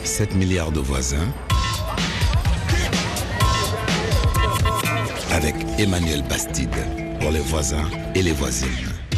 7 milliards de voisins avec Emmanuel Bastide pour les voisins et les voisines.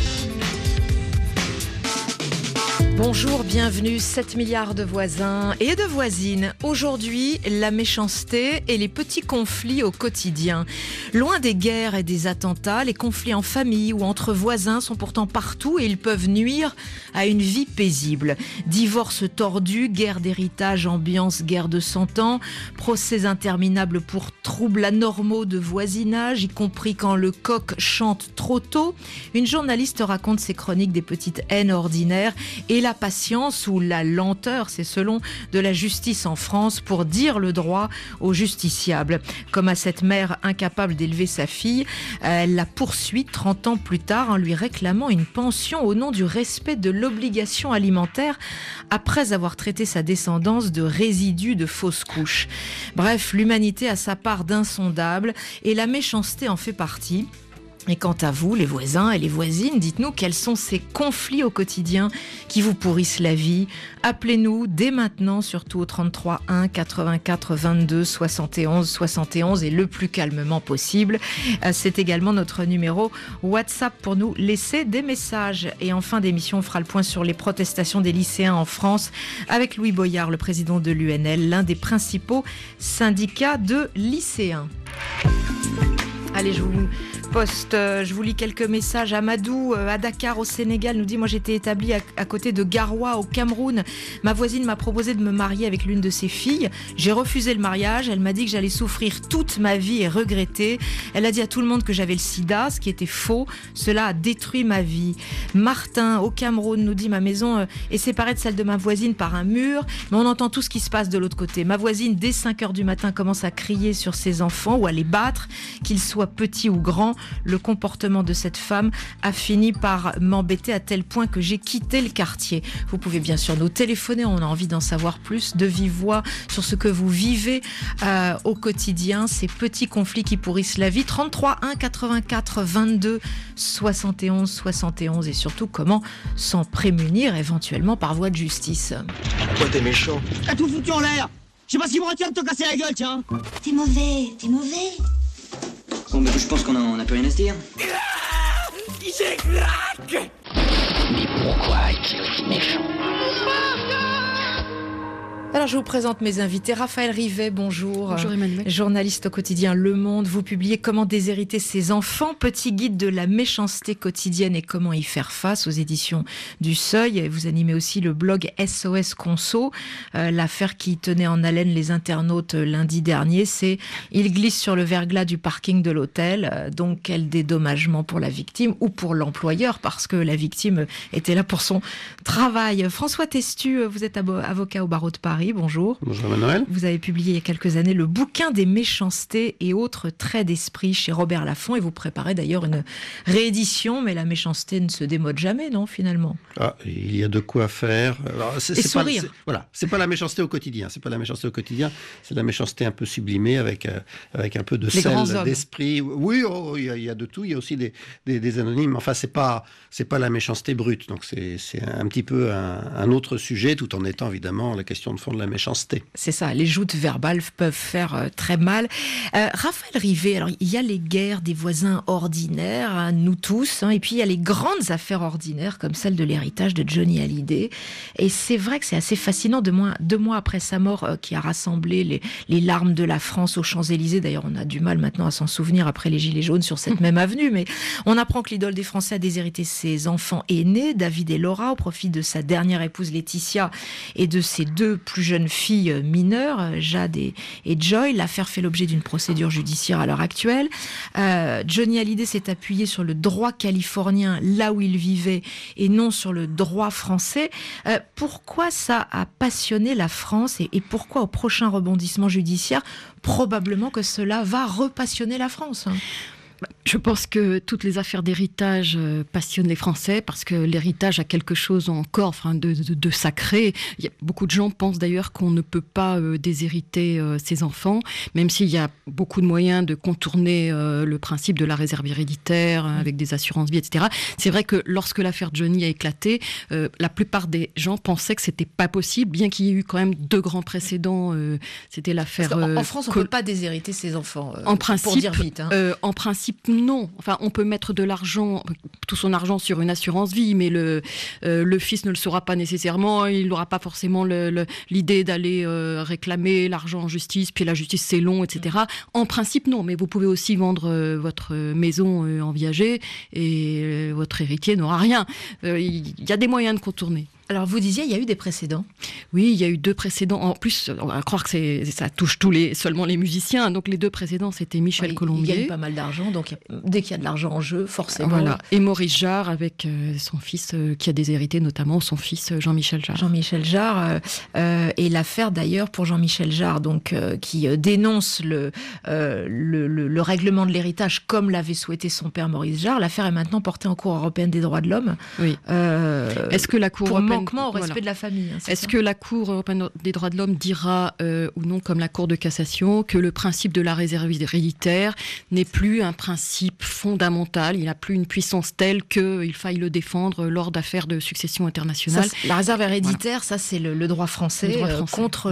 Bonjour, bienvenue, 7 milliards de voisins et de voisines. Aujourd'hui, la méchanceté et les petits conflits au quotidien. Loin des guerres et des attentats, les conflits en famille ou entre voisins sont pourtant partout et ils peuvent nuire à une vie paisible. Divorce tordu, guerre d'héritage, ambiance guerre de 100 ans, procès interminables pour troubles anormaux de voisinage, y compris quand le coq chante trop tôt. Une journaliste raconte ses chroniques des petites haines ordinaires et la patience ou la lenteur, c'est selon, de la justice en France pour dire le droit aux justiciables. Comme à cette mère incapable d'élever sa fille, elle la poursuit 30 ans plus tard en lui réclamant une pension au nom du respect de l'obligation alimentaire après avoir traité sa descendance de résidus de fausses couches. Bref, l'humanité a sa part d'insondable et la méchanceté en fait partie. Et quant à vous, les voisins et les voisines, dites-nous quels sont ces conflits au quotidien qui vous pourrissent la vie. Appelez-nous dès maintenant, surtout au 33 1 84 22 71 71 et le plus calmement possible. C'est également notre numéro WhatsApp pour nous laisser des messages. Et en fin d'émission, on fera le point sur les protestations des lycéens en France avec Louis Boyard, le président de l'UNL, l'un des principaux syndicats de lycéens. Allez, je vous lis quelques messages. Amadou, à Dakar, au Sénégal, nous dit « Moi, j'étais établi à côté de Garoua, au Cameroun. Ma voisine m'a proposé de me marier avec l'une de ses filles. J'ai refusé le mariage. Elle m'a dit que j'allais souffrir toute ma vie et regretter. Elle a dit à tout le monde que j'avais le sida, ce qui était faux. Cela a détruit ma vie. » Martin, au Cameroun, nous dit « Ma maison est séparée de celle de ma voisine par un mur, mais on entend tout ce qui se passe de l'autre côté. Ma voisine, dès 5h du matin, commence à crier sur ses enfants ou à les battre, qu'ils soient petits ou grands. Le comportement de cette femme a fini par m'embêter à tel point que j'ai quitté le quartier. » Vous pouvez bien sûr nous téléphoner, on a envie d'en savoir plus de vive voix sur ce que vous vivez au quotidien, ces petits conflits qui pourrissent la vie. 33 1 84 22 71 71 et surtout comment s'en prémunir éventuellement par voie de justice. Pourquoi t'es méchant? T'as tout foutu en l'air. Je sais pas ce qui me retient de te casser la gueule, tiens. T'es mauvais, t'es mauvais. Bon, bah, je pense qu'on a plus rien à se dire. Il s'éclate. Mais pourquoi est-il aussi méchant? Alors je vous présente mes invités. Raphaël Rivet, bonjour. Bonjour Emmanuel. Journaliste au quotidien Le Monde. Vous publiez Comment déshériter ses enfants, petit guide de la méchanceté quotidienne et comment y faire face aux éditions du Seuil. Et vous animez aussi le blog SOS Conso. L'affaire qui tenait en haleine les internautes lundi dernier, c'est il glisse sur le verglas du parking de l'hôtel. Donc quel dédommagement pour la victime ou pour l'employeur parce que la victime était là pour son travail. François Testu, vous êtes avocat au barreau de Paris. Bonjour. Bonjour Emmanuel. Vous avez publié il y a quelques années le bouquin des méchancetés et autres traits d'esprit chez Robert Laffont et vous préparez d'ailleurs une réédition, mais la méchanceté ne se démode jamais, non, finalement? Il y a de quoi faire. Alors, et sourire. C'est pas la méchanceté au quotidien. C'est pas la méchanceté au quotidien. C'est la méchanceté un peu sublimée avec un peu de sel d'esprit. Oui, il y a de tout. Il y a aussi des anonymes. Enfin, c'est pas la méchanceté brute. Donc c'est un petit peu un autre sujet, tout en étant évidemment la question de fond de la méchanceté. C'est ça, les joutes verbales peuvent faire très mal. Raphaël Rivet, alors il y a les guerres des voisins ordinaires, hein, nous tous, hein, et puis il y a les grandes affaires ordinaires comme celle de l'héritage de Johnny Hallyday. Et c'est vrai que c'est assez fascinant, 2 mois après sa mort, qui a rassemblé les larmes de la France aux Champs-Élysées. D'ailleurs, on a du mal maintenant à s'en souvenir après les Gilets jaunes sur cette même avenue, mais on apprend que l'idole des Français a déshérité ses enfants aînés, David et Laura, au profit de sa dernière épouse Laetitia et de ses 2 plus jeunes filles mineures, Jade et Joy. L'affaire fait l'objet d'une procédure judiciaire à l'heure actuelle. Johnny Hallyday s'est appuyé sur le droit californien là où il vivait et non sur le droit français. Pourquoi ça a passionné la France et pourquoi au prochain rebondissement judiciaire, probablement que cela va repassionner la France, hein? Je pense que toutes les affaires d'héritage passionnent les Français parce que l'héritage a quelque chose encore de sacré. Beaucoup de gens pensent d'ailleurs qu'on ne peut pas déshériter ses enfants, même s'il y a beaucoup de moyens de contourner le principe de la réserve héréditaire avec des assurances vie, etc. C'est vrai que lorsque l'affaire Johnny a éclaté, la plupart des gens pensaient que c'était pas possible, bien qu'il y ait eu quand même 2 grands précédents. C'était l'affaire... En France, on ne peut pas déshériter ses enfants, en principe, pour dire vite. En principe, non. Enfin, on peut mettre de l'argent, tout son argent sur une assurance vie, mais le fils ne le saura pas nécessairement. Il n'aura pas forcément l'idée d'aller réclamer l'argent en justice, puis la justice c'est long, etc. En principe, non. Mais vous pouvez aussi vendre votre maison en viager et votre héritier n'aura rien. Il y a des moyens de contourner. Alors vous disiez, il y a eu des précédents. Oui, il y a eu 2 précédents. En plus, on va croire que ça touche seulement les musiciens. Donc les 2 précédents, c'était Michel Colombier. Il gagne pas mal d'argent, donc dès qu'il y a de l'argent en jeu, forcément. Voilà. Et Maurice Jarre avec son fils qui a déshérité, notamment son fils Jean-Michel Jarre. Jean-Michel Jarre et l'affaire d'ailleurs pour Jean-Michel Jarre, donc qui dénonce le règlement de l'héritage comme l'avait souhaité son père Maurice Jarre. L'affaire est maintenant portée en Cour européenne des droits de l'homme. Oui. Est-ce que la Cour européenne manquement au respect de la famille. Est-ce que la Cour européenne des droits de l'homme dira, ou non, comme la Cour de cassation, que le principe de la réserve héréditaire n'est plus un principe fondamental, il n'a plus une puissance telle qu'il faille le défendre lors d'affaires de succession internationale. La réserve héréditaire, ça c'est le droit français, contre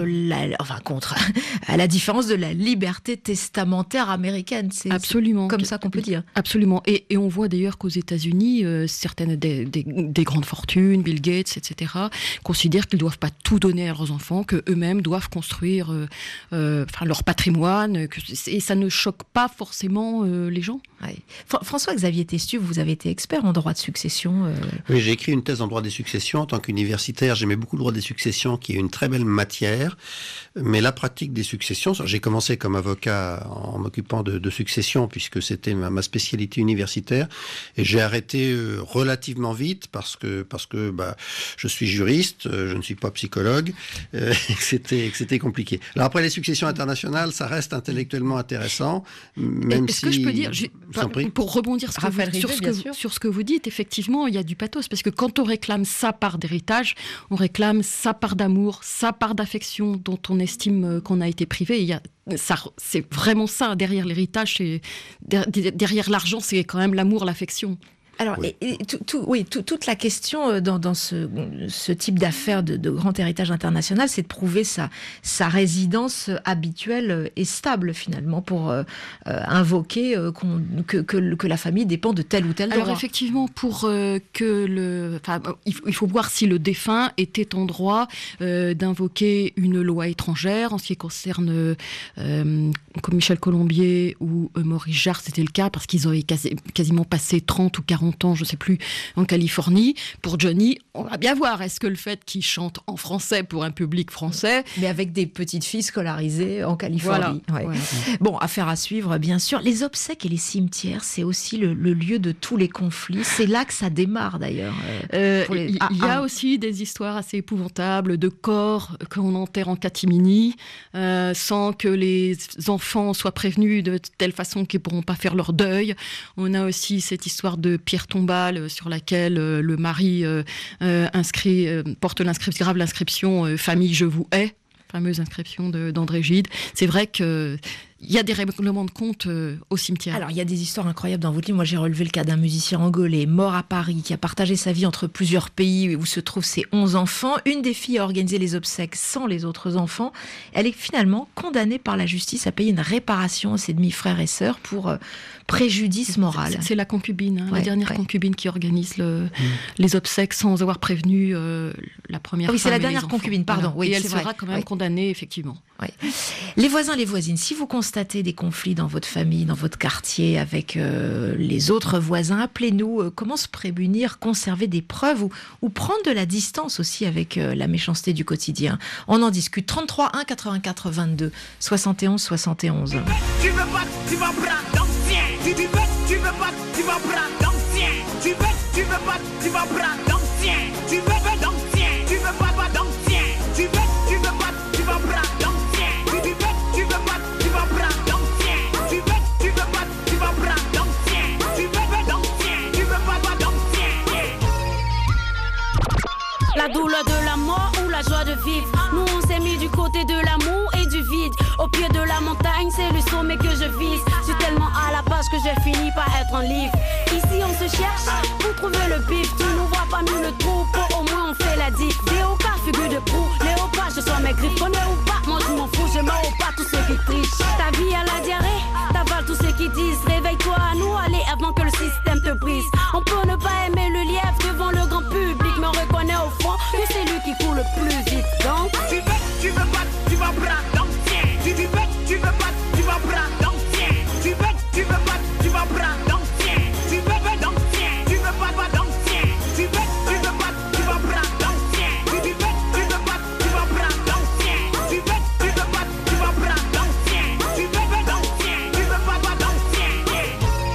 à la différence de la liberté testamentaire américaine. Absolument. C'est comme ça qu'on peut dire. Absolument. Et on voit d'ailleurs qu'aux États-Unis, certaines des grandes fortunes, Bill Gates, etc., considèrent qu'ils ne doivent pas tout donner à leurs enfants, qu'eux-mêmes doivent construire leur patrimoine, et ça ne choque pas forcément les gens. Ouais. François-Xavier Testu, vous avez été expert en droit de succession. Oui, j'ai écrit une thèse en droit des successions. En tant qu'universitaire, j'aimais beaucoup le droit des successions, qui est une très belle matière. Mais la pratique des successions, j'ai commencé comme avocat en m'occupant de succession, puisque c'était ma spécialité universitaire. Et j'ai arrêté relativement vite parce que je suis juriste, je ne suis pas psychologue, c'était compliqué. Alors après, les successions internationales, ça reste intellectuellement intéressant, même Est-ce que je peux dire, pour rebondir sur ce que vous dites, effectivement, il y a du pathos, parce que quand on réclame sa part d'héritage, on réclame sa part d'amour, sa part d'affection dont on estime qu'on a été privé. C'est vraiment ça, derrière l'héritage, derrière l'argent, c'est quand même l'amour, l'affection. Alors, oui. Toute la question dans ce type d'affaires de grand héritage international, c'est de prouver sa résidence habituelle et stable, finalement, pour invoquer que la famille dépend de tel ou tel droit. Alors, effectivement, il faut voir si le défunt était en droit d'invoquer une loi étrangère. En ce qui concerne comme Michel Colombier ou Maurice Jarre, c'était le cas, parce qu'ils avaient quasiment passé 30 ou 40 ans, je ne sais plus, en Californie. Pour Johnny, on va bien voir, est-ce que le fait qu'il chante en français pour un public français... Mais avec des petites filles scolarisées en Californie. Voilà. Ouais. Bon, affaire à suivre, bien sûr. Les obsèques et les cimetières, c'est aussi le lieu de tous les conflits. C'est là que ça démarre, d'ailleurs. Il y a aussi des histoires assez épouvantables de corps qu'on enterre en catimini, sans que les enfants soient prévenus de telle façon qu'ils ne pourront pas faire leur deuil. On a aussi cette histoire de pierre tombale sur laquelle le mari porte l'inscription « Famille, je vous hais », fameuse inscription d'André Gide. C'est vrai que il y a des règlements de compte au cimetière. Alors, il y a des histoires incroyables dans votre livre. Moi, j'ai relevé le cas d'un musicien angolais mort à Paris qui a partagé sa vie entre plusieurs pays où se trouvent ses 11 enfants. Une des filles a organisé les obsèques sans les autres enfants. Elle est finalement condamnée par la justice à payer une réparation à ses demi-frères et sœurs pour préjudice moral. C'est la concubine, la dernière concubine qui organise les obsèques sans avoir prévenu la première femme. Oui, c'est la dernière concubine, pardon. Voilà. Oui, et elle sera quand même condamnée, effectivement. Ouais. Les voisins, les voisines, si vous constatez des conflits dans votre famille, dans votre quartier, avec les autres voisins, appelez-nous. Comment se prémunir, conserver des preuves ou prendre de la distance aussi avec la méchanceté du quotidien. On en discute. 33 1 84 22 71 71. Tu veux pas, tu vas prendre l'ancien. Tu veux pas, tu vas prendre l'ancien. Tu veux pas, tu vas prendre l'ancien. Tu veux l'ancien. Tu veux pas d'ancien. Tu veux pas, tu vas prendre l'ancien. Tu veux pas, tu vas prendre l'ancien. Tu veux pas, tu vas prendre l'ancien. vivre. Nous on s'est mis du côté de l'amour et du vide. Au pied de la montagne, c'est le sommet que je vise. Je suis tellement à la page que j'ai fini par être un livre. Ici on se cherche pour trouver le bif. Tu nous vois pas nous le trou, pour au moins on fait la diff. DOK, figure de proue, léopard, je sois mes griffes. Connais ou pas, moi je m'en fous, je m'en pas tous ceux qui trichent. Ta vie à la diarrhée, t'avales tous ceux qui disent. Réveille-toi à nous, allez avant que le système te brise. On peut ne pas aimer le lièvre devant le grand public, mais on reconnaît au fond que c'est lui qui court le plus vite. Donc tu veux pas, tu vas prendre, donc tiens. Tu veux pas, tu vas prendre, donc tiens. Tu veux pas, tu vas prendre, donc tiens. Tu veux, donc tiens. Tu veux pas, donc tiens. Tu veux pas, tu vas prendre, donc tiens. Tu veux pas, tu vas prendre, donc tiens. Tu veux pas, tu vas prendre, donc tiens. Tu veux, donc tiens. Tu veux pas, donc tiens.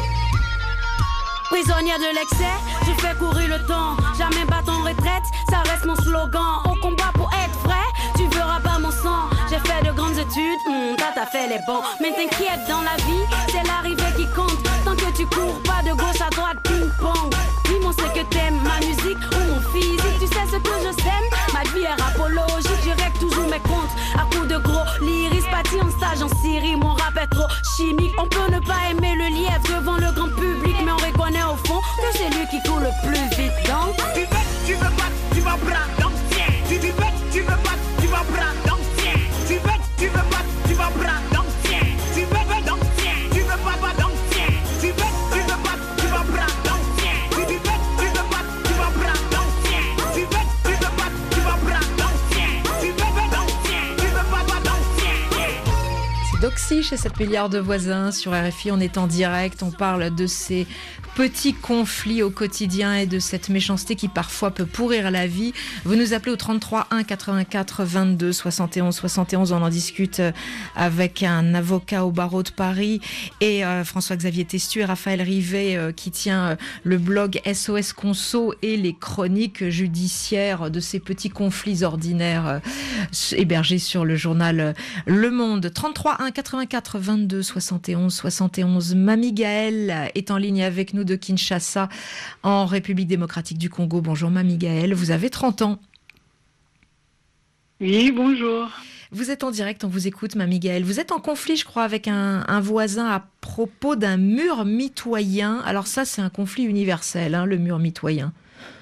prisonnière de l'excès, je fais courir le temps. Jamais battre en retraite, ça reste mon slogan. Au combat pour être vrai, tu verras pas mon sang. J'ai fait de grandes études, t'as fait les bons. Mais t'inquiète, dans la vie, c'est l'arrivée qui compte. Tant que tu cours pas de gauche à droite, ping-pong. Dis-moi ce que t'aimes, ma musique ou mon physique. Tu sais ce que je sème, ma vie est rapologique. Je règle toujours mes comptes à coups de gros lyris. Parti en stage en Syrie, mon rap est trop chimique. On peut ne pas aimer le lièvre devant le grand public, mais on reconnaît au fond que c'est lui qui court le plus vite. Donc tu veux pas, tu vas prendre, donc tiens. Tu veux pas, tu vas prendre, donc tiens. Tu veux pas, tu vas prendre, donc tiens. Tu veux, donc tiens. Tu veux pas, donc tiens. Tu veux pas, tu vas prendre, donc tiens. Tu veux pas, tu vas prendre, donc tiens. Tu veux pas, tu vas prendre, donc tiens. Tu veux, donc tiens. Tu veux pas, donc tiens. C'est Doxy chez 7 milliards de voisins sur RFI. On est en direct, on parle de ces petits conflits au quotidien et de cette méchanceté qui parfois peut pourrir la vie. Vous nous appelez au 33 1 84 22 71 71. On en discute avec un avocat au barreau de Paris et François-Xavier Testu et Raphaël Rivet qui tient le blog SOS Conso et les chroniques judiciaires de ces petits conflits ordinaires hébergés sur le journal Le Monde. 33 1 84 22 71 71. Mamie Gaëlle est en ligne avec nous de Kinshasa, en République démocratique du Congo. Bonjour Mamie Gaëlle, vous avez 30 ans. Oui, bonjour. Vous êtes en direct, on vous écoute Mamie Gaëlle. Vous êtes en conflit, je crois, avec un voisin à propos d'un mur mitoyen. Alors ça, c'est un conflit universel, hein, le mur mitoyen.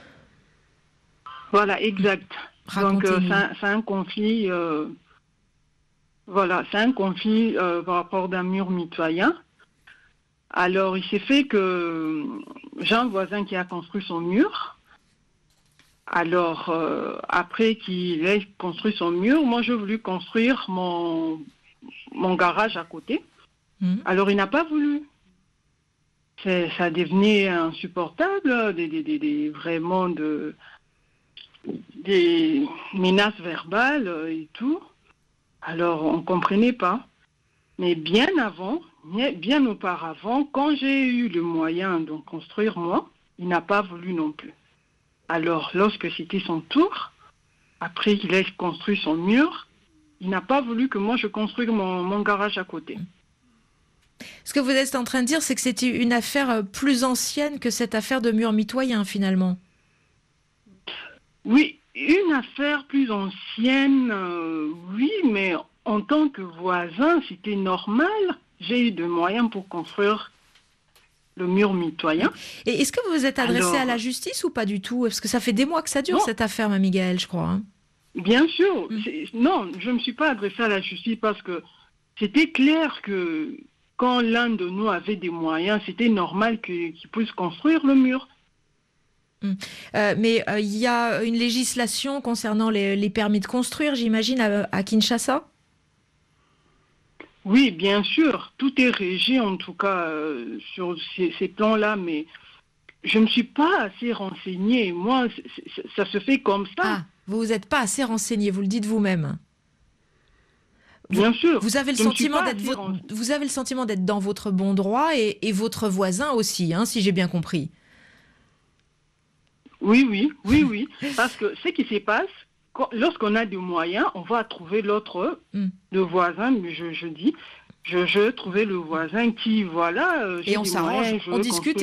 Voilà, exact. Donc c'est un conflit... Voilà, c'est un conflit par rapport d'un mur mitoyen. Alors, il s'est fait que j'ai un voisin qui a construit son mur. Alors, après qu'il ait construit son mur, moi, j'ai voulu construire mon garage à côté. Alors, il n'a pas voulu. Ça devenait insupportable, vraiment des menaces verbales et tout. Alors, on ne comprenait pas. Mais bien auparavant, quand j'ai eu le moyen de construire moi, il n'a pas voulu non plus. Alors, lorsque c'était son tour, après qu'il ait construit son mur, il n'a pas voulu que moi je construise mon garage à côté. Ce que vous êtes en train de dire, c'est que c'était une affaire plus ancienne que cette affaire de mur mitoyen, finalement. Oui, une affaire plus ancienne, oui, mais en tant que voisin, c'était normal. J'ai eu des moyens pour construire le mur mitoyen. Et est-ce que vous vous êtes adressé à la justice ou pas du tout? Parce que ça fait des mois que ça dure, cette affaire, Mamie Gaëlle, je crois. Hein. Bien sûr. Non, je ne me suis pas adressée à la justice parce que c'était clair que quand l'un de nous avait des moyens, c'était normal qu'il puisse construire le mur. Mais il y a une législation concernant les permis de construire, j'imagine, à Kinshasa? Oui, bien sûr. Tout est régi, en tout cas, sur ces plans-là, mais je ne me suis pas assez renseignée. Moi, ça se fait comme ça. Ah, vous n'êtes pas assez renseigné, vous le dites vous-même. Bien sûr. Vous avez le sentiment d'être dans votre bon droit et votre voisin aussi, hein, si j'ai bien compris. Oui. Parce que ce qui se passe, lorsqu'on a des moyens, on va trouver l'autre, le voisin, je dis, je trouvais le voisin qui, voilà... et on s'arrange, on discute et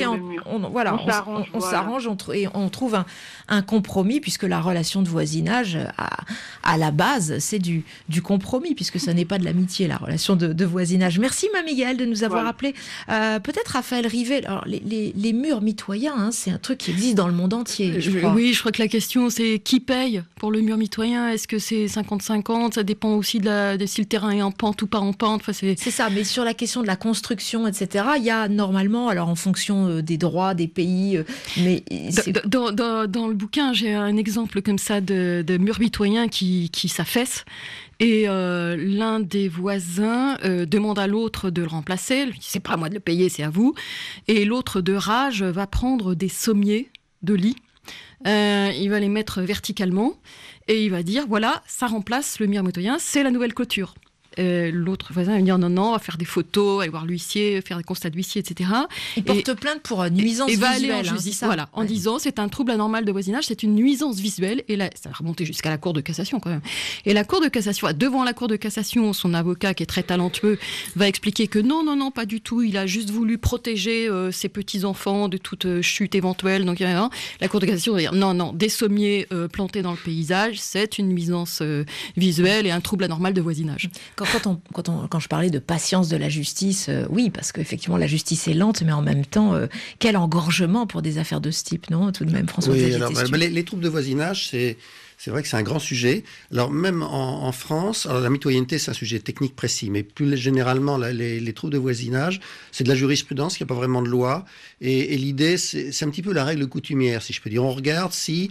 on s'arrange et on trouve un compromis, puisque la relation de voisinage, à la base, c'est du compromis, puisque ce n'est pas de l'amitié, la relation de voisinage. Merci, Mamie Gaëlle, de nous avoir appelé. Peut-être Raphaël Rivet, alors, les murs mitoyens, hein, c'est un truc qui existe dans le monde entier, je crois. Oui, je crois que la question, c'est qui paye pour le mur mitoyen? Est-ce que c'est 50-50? Ça dépend aussi de si le terrain est en pente ou pas en pente. Enfin, c'est ça, mais sur la question de la construction, etc., il y a normalement, alors en fonction des droits des pays... mais dans le bouquin, j'ai un exemple comme ça de mur mitoyen qui s'affaisse. Et l'un des voisins demande à l'autre de le remplacer. Il dit, c'est pas à moi de le payer, c'est à vous. Et l'autre, de rage, va prendre des sommiers de lit. Il va les mettre verticalement. Et il va dire, voilà, ça remplace le mur mitoyen, c'est la nouvelle clôture. L'autre voisin va dire non, on va faire des photos, aller voir l'huissier, faire des constats d'huissier, etc. Il porte plainte pour nuisance visuelle. Et va aller en justice, en disant c'est un trouble anormal de voisinage, c'est une nuisance visuelle. Et là, ça va remonter jusqu'à la Cour de cassation quand même. Et la Cour de cassation, devant la Cour de cassation, son avocat qui est très talentueux va expliquer que non, pas du tout. Il a juste voulu protéger ses petits-enfants de toute chute éventuelle. Donc la Cour de cassation va dire non, des sommiers plantés dans le paysage, c'est une nuisance visuelle et un trouble anormal de voisinage. Quand je parlais de patience de la justice, oui, parce qu'effectivement la justice est lente, mais en même temps, quel engorgement pour des affaires de ce type, non? Tout de même, François. Oui, alors, les troubles de voisinage, c'est vrai que c'est un grand sujet. Alors même en France, alors la mitoyenneté, c'est un sujet technique précis, mais plus généralement, les troubles de voisinage, c'est de la jurisprudence, il n'y a pas vraiment de loi. Et l'idée, c'est un petit peu la règle coutumière, si je peux dire. On regarde si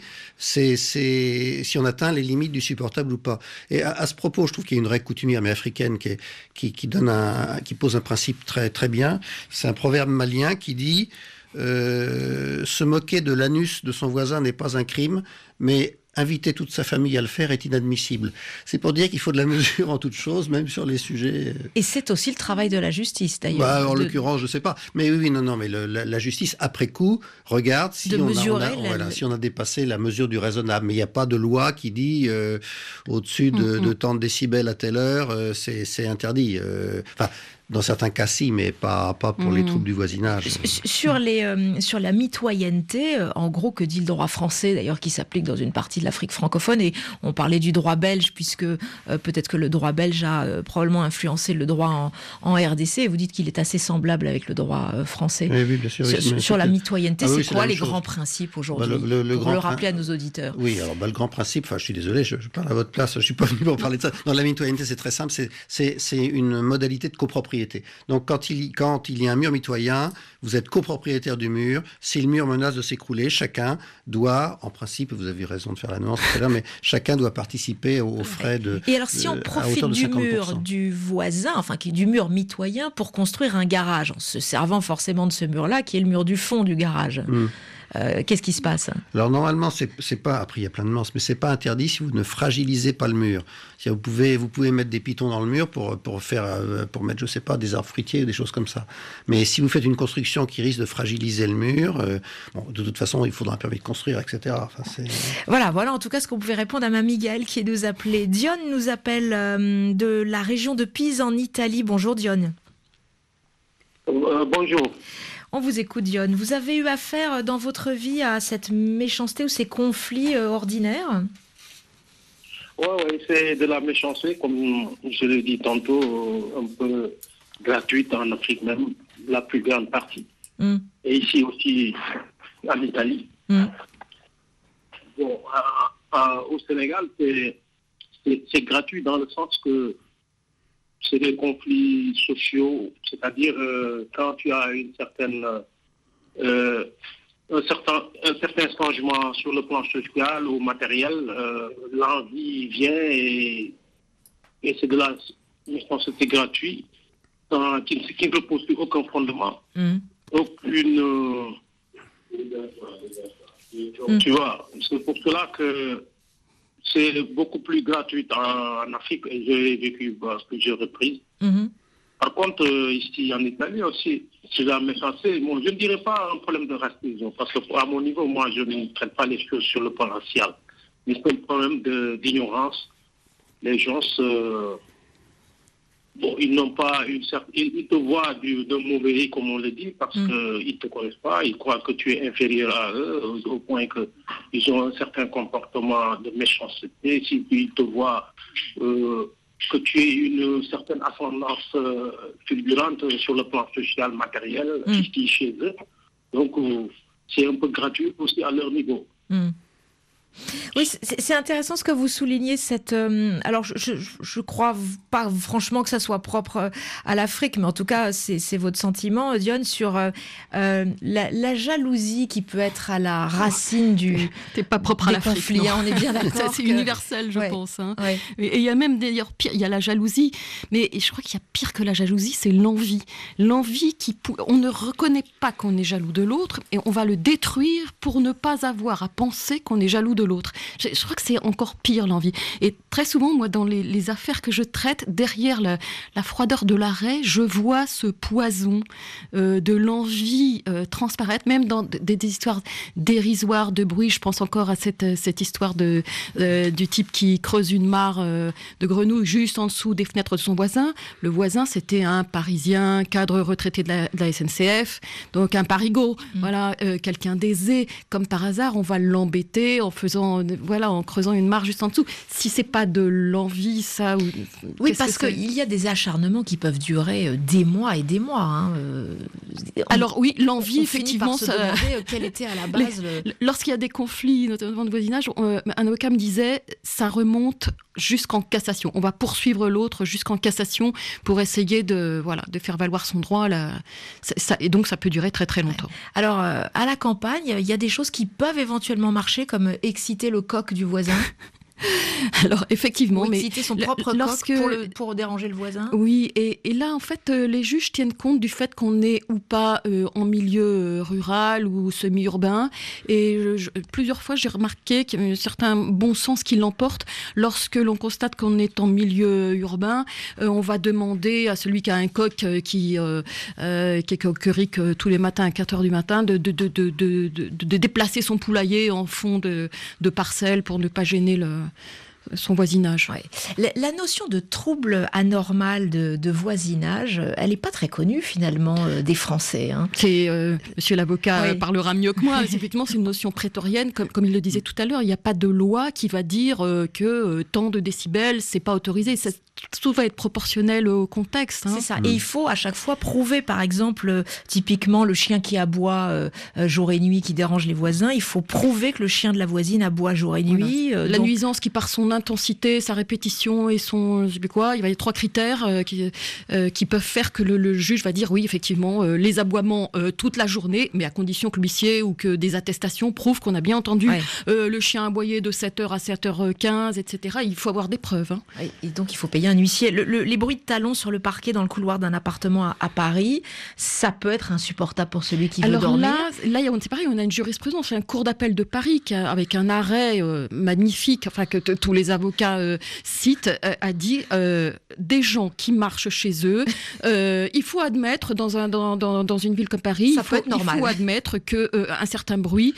on atteint les limites du supportable ou pas. Et à ce propos, je trouve qu'il y a une règle coutumière, mais africaine, qui pose un principe très, très bien. C'est un proverbe malien qui dit se moquer de l'anus de son voisin n'est pas un crime, mais inviter toute sa famille à le faire est inadmissible. C'est pour dire qu'il faut de la mesure en toute chose, même sur les sujets... Et c'est aussi le travail de la justice, d'ailleurs. En l'occurrence, je ne sais pas. Mais oui, non, mais la justice, après coup, regarde si on a dépassé la mesure du raisonnable. Mais il n'y a pas de loi qui dit au-dessus de tant de décibels à telle heure, c'est interdit. Dans certains cas, si, mais pas pour les troubles du voisinage. Sur la mitoyenneté, en gros, que dit le droit français, d'ailleurs, qui s'applique dans une partie de l'Afrique francophone, et on parlait du droit belge, puisque peut-être que le droit belge a probablement influencé le droit en RDC, et vous dites qu'il est assez semblable avec le droit français. Oui, bien sûr. Sur la mitoyenneté, c'est quoi les grands principes aujourd'hui, pour le rappeler à nos auditeurs? Oui, alors le grand principe, je suis désolé, je parle à votre place, je ne suis pas venu pour parler de ça. Dans la mitoyenneté, c'est très simple, c'est une modalité de copropriété. Donc quand il y a un mur mitoyen, vous êtes copropriétaire du mur. Si le mur menace de s'écrouler, chacun doit, en principe, vous avez raison de faire la nuance tout à l'heure, mais chacun doit participer aux frais de... Et alors si on profite du mur du voisin, du mur mitoyen, pour construire un garage, en se servant forcément de ce mur-là, qui est le mur du fond du garage, qu'est-ce qui se passe? Alors normalement, c'est pas, après il y a plein de nuances, mais c'est pas interdit si vous ne fragilisez pas le mur. Si vous pouvez mettre des pitons dans le mur pour mettre, je sais pas, des arbres fruitiers ou des choses comme ça. Mais si vous faites une construction qui risque de fragiliser le mur, de toute façon, il faudra un permis de construire, etc. Voilà en tout cas ce qu'on pouvait répondre à Mamie Gaëlle qui nous appelait. Dionne nous appelle de la région de Pise en Italie. Bonjour Dionne. Bonjour. On vous écoute, Dionne. Vous avez eu affaire dans votre vie à cette méchanceté ou ces conflits ordinaires? Oui, c'est de la méchanceté, comme je l'ai dit tantôt, un peu gratuite en Afrique même, la plus grande partie. Et ici aussi, en Italie. Bon, au Sénégal, c'est gratuit dans le sens que c'est des conflits sociaux, c'est-à-dire quand tu as un certain changement sur le plan social ou matériel, l'envie vient et c'est de la méchanceté gratuite qui ne repose sur aucun fondement, aucune... Tu vois, c'est pour cela que c'est beaucoup plus gratuit en Afrique, et j'ai vécu plusieurs reprises. Par contre, ici en Italie aussi, c'est la méchanceté. Bon, je ne dirais pas un problème de racisme, parce qu'à mon niveau, moi, je ne traite pas les choses sur le plan racial. Mais c'est un problème d'ignorance. Les gens ils n'ont pas ils te voient d'un mauvais œil, comme on le dit, parce qu'ils ne te connaissent pas, ils croient que tu es inférieur à eux, au point qu'ils ont un certain comportement de méchanceté. Si ils te voient que tu aies une certaine ascendance fulgurante sur le plan social, matériel, ici chez eux, donc c'est un peu gratuit aussi à leur niveau. Oui, c'est intéressant ce que vous soulignez. Alors, je crois pas franchement que ça soit propre à l'Afrique, mais en tout cas, c'est votre sentiment, Dionne, sur la jalousie qui peut être à la racine du. T'es pas propre à l'Afrique. Conflit, on est bien d'accord. C'est universel, je pense. Hein. Ouais. Et il y a même d'ailleurs pire. Il y a la jalousie, mais je crois qu'il y a pire que la jalousie, c'est l'envie. L'envie on ne reconnaît pas qu'on est jaloux de l'autre et on va le détruire pour ne pas avoir à penser qu'on est jaloux de l'autre. Je crois que c'est encore pire, l'envie. Et très souvent, moi, dans les affaires que je traite, derrière la froideur de l'arrêt, je vois ce poison de l'envie transparaître, même dans des histoires dérisoires de bruit. Je pense encore à cette histoire du type qui creuse une mare de grenouilles juste en dessous des fenêtres de son voisin. Le voisin, c'était un Parisien, cadre retraité de la SNCF, donc un parigot, voilà, quelqu'un d'aisé. Comme par hasard, on va l'embêter en creusant une mare juste en dessous. Si c'est pas de l'envie, ça... Oui, parce qu'il y a des acharnements qui peuvent durer des mois et des mois. Hein. Alors oui, l'envie, effectivement... On finit par se demander quel était à la base Lorsqu'il y a des conflits, notamment de voisinage, un avocat me disait, ça remonte jusqu'en cassation. On va poursuivre l'autre jusqu'en cassation pour essayer de faire valoir son droit. Et donc, ça peut durer très, très longtemps. Alors, à la campagne, il y a des choses qui peuvent éventuellement marcher, comme exciter le coq du voisin. Alors effectivement, mais exciter son propre coq pour déranger le voisin. Oui, et là en fait les juges tiennent compte du fait qu'on est ou pas en milieu rural ou semi-urbain. Et plusieurs fois j'ai remarqué qu'il y a un certain bon sens qui l'emporte. Lorsque l'on constate qu'on est en milieu urbain, on va demander à celui qui a un coq qui est coquerique tous les matins à 4h du matin de déplacer son poulailler en fond de parcelle pour ne pas gêner son voisinage. Ouais. La notion de trouble anormal de voisinage, elle n'est pas très connue finalement des Français. Hein. Monsieur l'avocat parlera mieux que moi. Effectivement, c'est une notion prétorienne, comme il le disait tout à l'heure. Il n'y a pas de loi qui va dire que tant de décibels, c'est pas autorisé. Tout va être proportionnel au contexte. Hein. C'est ça. Et il faut à chaque fois prouver, par exemple, typiquement le chien qui aboie jour et nuit, qui dérange les voisins. Il faut prouver que le chien de la voisine aboie jour et nuit. La nuisance qui par son intensité, sa répétition et son... il va y avoir 3 critères qui peuvent faire que le juge va dire oui, effectivement, les aboiements toute la journée, mais à condition que l'huissier ou que des attestations prouvent qu'on a bien entendu le chien aboyer de 7h à 7h15, etc. Il faut avoir des preuves. Hein. Et donc il faut payer un huissier. Les bruits de talons sur le parquet dans le couloir d'un appartement à Paris, ça peut être insupportable pour celui qui veut dormir. Là, c'est pareil, on a une jurisprudence, une cour d'appel de Paris avec un arrêt magnifique, enfin que tous les avocats citent, a dit des gens qui marchent chez eux, il faut admettre dans une ville comme Paris, il faut admettre qu'un certain bruit.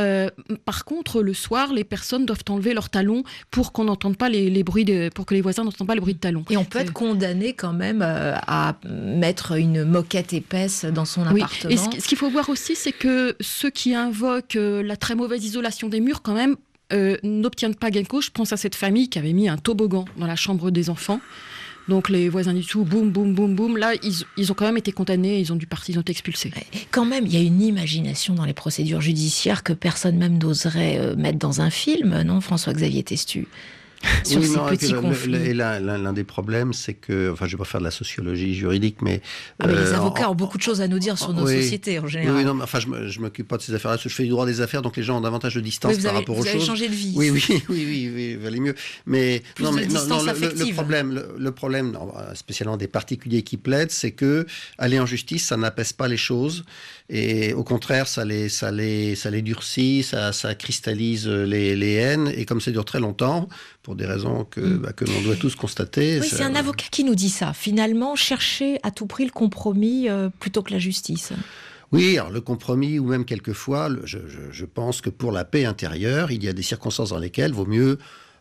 Par contre, le soir, les personnes doivent enlever leurs talons pour qu'on n'entende pas les bruits pour que les voisins n'entendent pas les bruits de talons. Et on peut être condamné quand même à mettre une moquette épaisse dans son appartement. Et ce qu'il faut voir aussi, c'est que ceux qui invoquent la très mauvaise isolation des murs, quand même, n'obtiennent pas gain de cause. Je pense à cette famille qui avait mis un toboggan dans la chambre des enfants. Donc les voisins du tout, boum, boum, boum, boum. Là, ils ont quand même été condamnés, ils ont été expulsés. Quand même, il y a une imagination dans les procédures judiciaires que personne même n'oserait mettre dans un film, non, François-Xavier Testu? Sur ces petits conflits. L'un des problèmes, c'est que, enfin, je ne vais pas faire de la sociologie juridique, mais... les avocats ont beaucoup de choses à nous dire sur nos sociétés, en général. Oui, non, mais enfin, je ne m'occupe pas de ces affaires-là, parce que je fais du droit des affaires, donc les gens ont davantage de distance par rapport aux choses. Vous avez changé de vie. Oui, valait mieux. Mais plus de distance affective. Le problème, spécialement des particuliers qui plaident, c'est que aller en justice, ça n'apaise pas les choses, et au contraire, ça les durcit, ça cristallise les haines, et comme ça dure très longtemps, pour des raisons que l'on doit tous constater. Oui, c'est un avocat qui nous dit ça. Finalement, chercher à tout prix le compromis plutôt que la justice. Oui, alors le compromis, ou même quelquefois, je pense que pour la paix intérieure, il y a des circonstances dans lesquelles il vaut mieux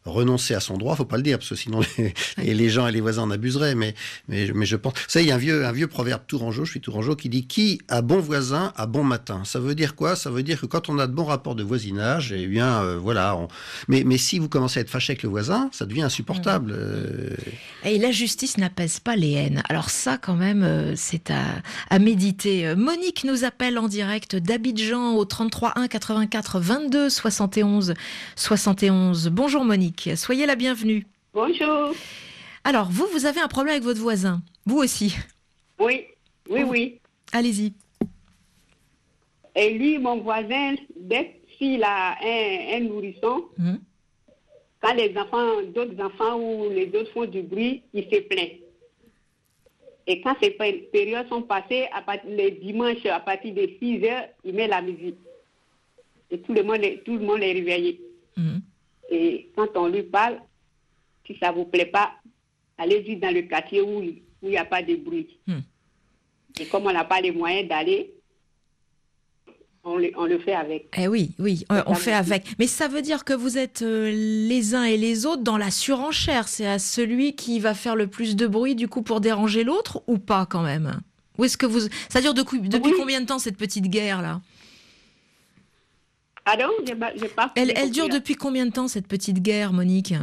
renoncer à son droit, faut pas le dire, parce que sinon les gens et les voisins en abuseraient, mais je pense... Vous savez, il y a un vieux proverbe tourangeau, je suis tourangeau, qui dit « Qui a bon voisin a bon matin ». Ça veut dire quoi ? Ça veut dire que quand on a de bons rapports de voisinage, eh bien, voilà. Mais si vous commencez à être fâché avec le voisin, ça devient insupportable. Et la justice n'apaise pas les haines. Alors ça, quand même, c'est à méditer. Monique nous appelle en direct d'Abidjan au 33 1 84 22 71 71. Bonjour Monique, soyez la bienvenue. Bonjour. Alors, vous avez un problème avec votre voisin, vous aussi? Oui. Allez-y. Et lui, mon voisin, dès qu'il a un nourrisson, quand d'autres enfants ou les autres font du bruit, il se plaint. Et quand ces périodes sont passées, les dimanches, à partir de 6 heures, il met la musique. Et tout le monde est réveillé. Et quand on lui parle, si ça ne vous plaît pas, allez-y dans le quartier où il n'y a pas de bruit. Et comme on n'a pas les moyens d'aller, on le fait avec. Eh oui, on fait avec. Mais ça veut dire que vous êtes les uns et les autres dans la surenchère. C'est à celui qui va faire le plus de bruit, du coup, pour déranger l'autre, ou pas quand même? Ou est-ce que ça dure depuis combien de temps, cette petite guerre-là? Pardon, j'ai pas Elle dure depuis combien de temps, cette petite guerre, Monique?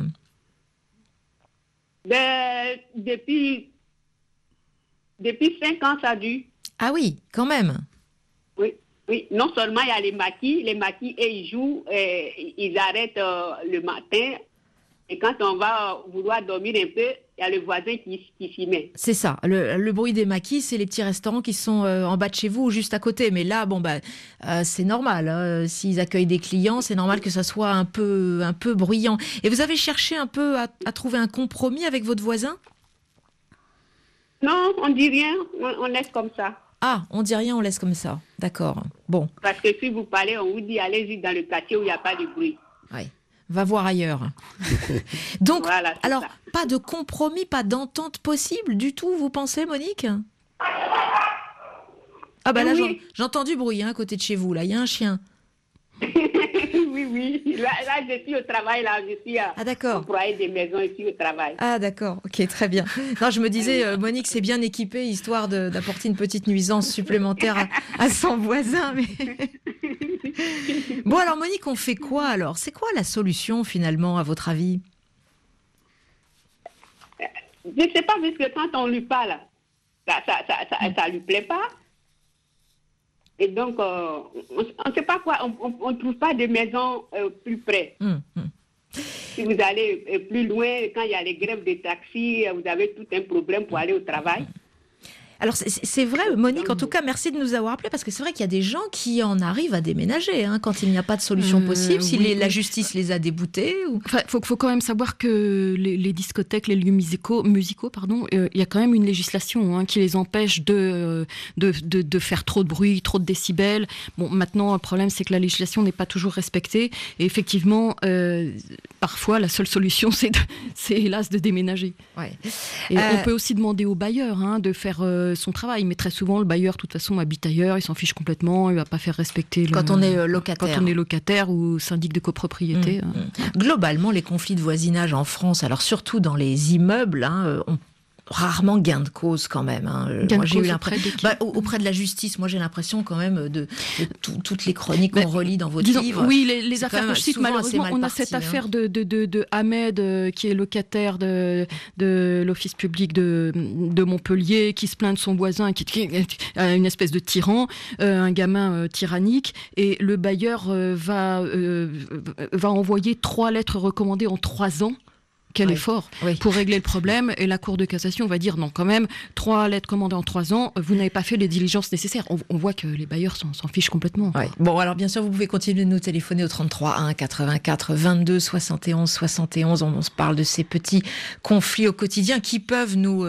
Depuis 5 ans, ça dure. Ah oui, quand même. Oui, non seulement il y a les maquis, et ils jouent, ils arrêtent le matin, et quand on va vouloir dormir un peu, il y a le voisin qui s'y met. C'est ça, le bruit des maquis, c'est les petits restaurants qui sont en bas de chez vous ou juste à côté, mais là, c'est normal, hein. S'ils accueillent des clients, c'est normal que ça soit un peu bruyant. Et vous avez cherché un peu à trouver un compromis avec votre voisin? Non, on dit rien, on laisse comme ça. Ah, on dit rien, on laisse comme ça. D'accord. Bon. Parce que si vous parlez, on vous dit allez-y dans le quartier où il n'y a pas de bruit. Oui. Va voir ailleurs. Donc, voilà, alors, ça. Pas de compromis, pas d'entente possible du tout, vous pensez, Monique? Ah bah là, oui. j'entends du bruit à côté de chez vous. Là, il y a un chien. Oui. Là, je suis au travail. Là, je suis employée des maisons ici au travail. Ah, d'accord. Ok, très bien. Non, je me disais, Monique s'est bien équipée, histoire d'apporter une petite nuisance supplémentaire à son voisin. Mais... Bon, alors, Monique, on fait quoi, alors? C'est quoi la solution, finalement, à votre avis? Je ne sais pas, parce que quand on lui parle, ça lui plaît pas. Et donc, on ne sait pas quoi, on ne trouve pas de maison plus près. Si vous allez plus loin, quand il y a les grèves de taxi, vous avez tout un problème pour aller au travail. Alors, c'est vrai, Monique, en tout cas, merci de nous avoir appelés, parce que c'est vrai qu'il y a des gens qui en arrivent à déménager, quand il n'y a pas de solution possible, si la justice les a déboutés. Enfin, faut quand même savoir que les discothèques, les lieux musicaux, il y a quand même une législation qui les empêche de faire trop de bruit, trop de décibels. Bon, maintenant, le problème, c'est que la législation n'est pas toujours respectée. Et effectivement, parfois, la seule solution, c'est hélas de déménager. Ouais. Et on peut aussi demander au bailleur de faire son travail, mais très souvent le bailleur de toute façon habite ailleurs, il s'en fiche complètement, il va pas faire respecter quand on est locataire. Quand on est locataire ou syndic de copropriété. Globalement, les conflits de voisinage en France, alors surtout dans les immeubles, ont rarement gain de cause quand même. Moi, j'ai eu l'impression auprès de la justice. Moi, j'ai l'impression quand même de toutes les chroniques qu'on relit dans votre livre. Oui, les affaires que je cite, malheureusement, on a cette affaire de Ahmed qui est locataire de l'office public de Montpellier, qui se plaint de son voisin, qui est une espèce de tyran, un gamin tyrannique, et le bailleur va envoyer 3 lettres recommandées en 3 ans. Quel effort pour régler le problème, et la Cour de cassation va dire non, quand même, 3 lettres commandées en 3 ans, vous n'avez pas fait les diligences nécessaires. On voit que les bailleurs s'en fichent complètement. Ouais. Bon, alors bien sûr, vous pouvez continuer de nous téléphoner au 33 1 84 22 71 71. On se parle de ces petits conflits au quotidien qui peuvent nous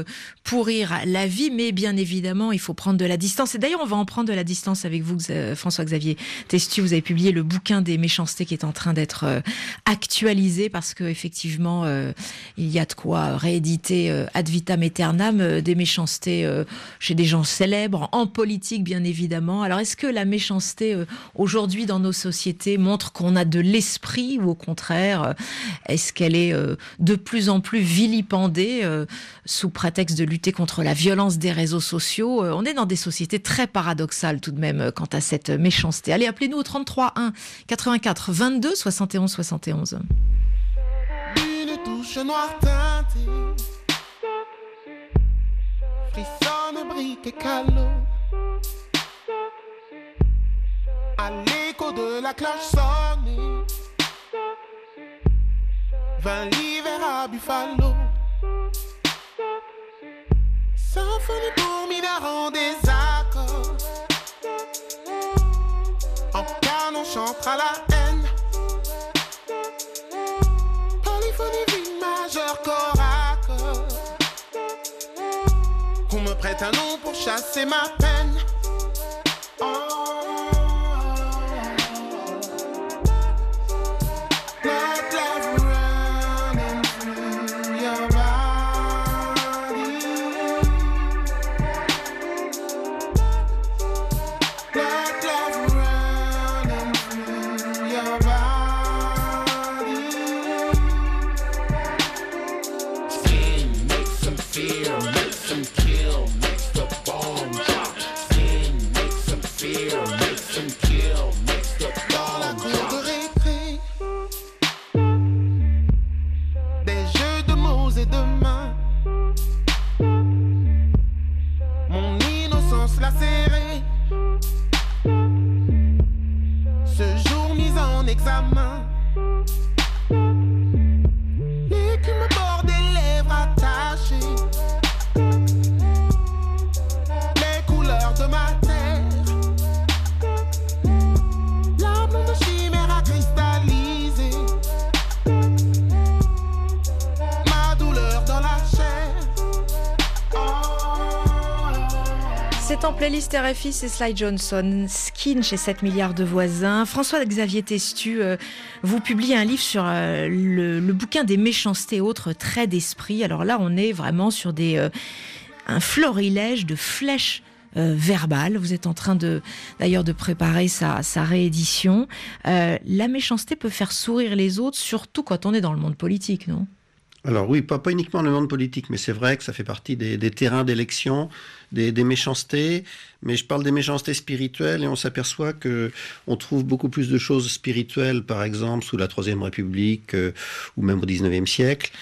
pourrir la vie, mais bien évidemment, il faut prendre de la distance. Et d'ailleurs, on va en prendre de la distance avec vous, François-Xavier Testu. Vous avez publié le bouquin des méchancetés qui est en train d'être actualisé parce qu'effectivement, il y a de quoi rééditer ad vitam aeternam des méchancetés chez des gens célèbres, en politique bien évidemment. Alors est-ce que la méchanceté aujourd'hui dans nos sociétés montre qu'on a de l'esprit ou au contraire, est-ce qu'elle est de plus en plus vilipendée sous prétexte de lutter contre la violence des réseaux sociaux? On est dans des sociétés très paradoxales tout de même quant à cette méchanceté. Allez, appelez-nous au 33 1 84 22 71 71. Une touche noire teintée frissonne, brique et calot. À l'écho de la cloche sonnée, vint l'hiver à Buffalo. Symphonie pour mineurs en désaccord. En canon chantera la haine. Polyphonie vie majeure corps à corps. Qu'on me prête un nom pour chasser ma peine. Playlist RFI, c'est Sly Johnson, Skin chez 7 milliards de voisins. François-Xavier Testu, vous publiez un livre sur le bouquin des méchancetés et autres traits d'esprit. Alors là, on est vraiment sur un florilège de flèches verbales. Vous êtes en train d'ailleurs de préparer sa réédition. La méchanceté peut faire sourire les autres, surtout quand on est dans le monde politique, non ? Alors oui, pas uniquement le monde politique, mais c'est vrai que ça fait partie des terrains d'élection, des méchancetés, mais je parle des méchancetés spirituelles et on s'aperçoit qu'on trouve beaucoup plus de choses spirituelles, par exemple, sous la Troisième République ou même au XIXe siècle,